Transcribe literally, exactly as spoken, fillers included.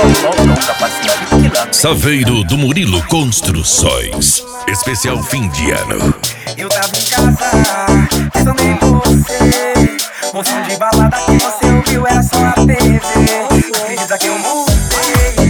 Saveiro do Murilo Construções. Especial fim de ano. Eu tava em casa, pensando em você. Um som de balada que você ouviu era só na T V. Os vídeos aqui eu mudei.